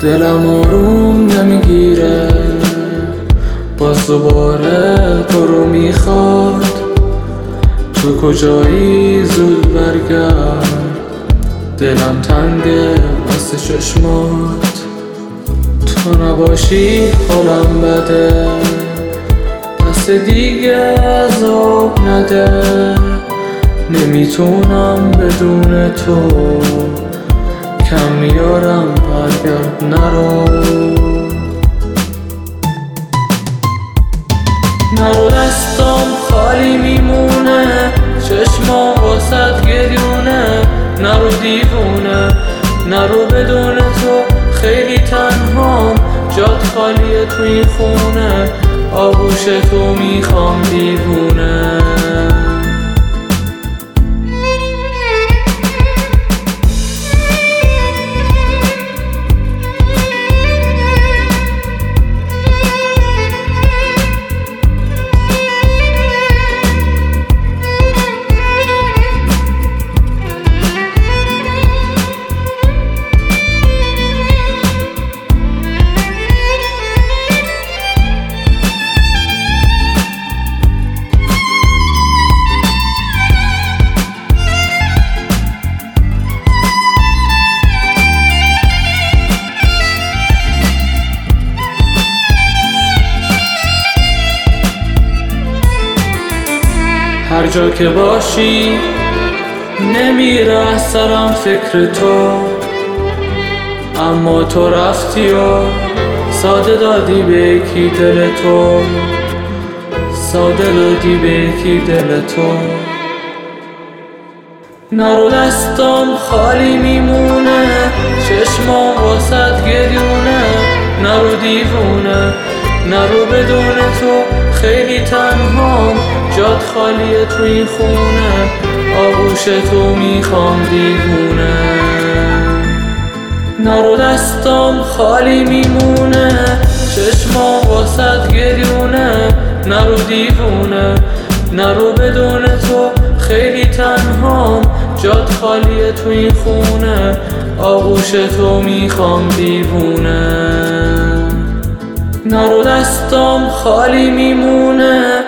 دلم آروم نمیگیره، باز دوباره تو رو میخواد. تو کجایی؟ زود برگرد، دلم تنگه واسه چشمات. تو نباشی حالم بده، دست دیگه عذاب نده. نمیتونم بدون تو، کم میارم برگرد نرو. نرو دستام خالی میمونه، چشمام واسد گریونه. نرو دیوونه، نرو بدون تو خیلی تنهام. جات خالیه تو این خونه، آغوش تو میخوام دیوونه. هر جا که باشی نمیره از سرم فکر تو، اما تو رفتی و ساده دادی به یکی دل تو، ساده دادی به یکی دل تو. نرو دستام خالی میمونه، چشمام واسد گریونه. نرو دیوونه، نرو بدون تو خیلی تنهام. جات خالیه تو این خونه، آغوش تو میخوام دیوونه. نرو دستام خالی میمونه، چشمام واسد گریونه. نرو دیوونه، نرو بدون تو خیلی تنهام. جات خالیه تو این خونه، آغوش تو میخوام دیوونه. نرو دستام خالی میمونه،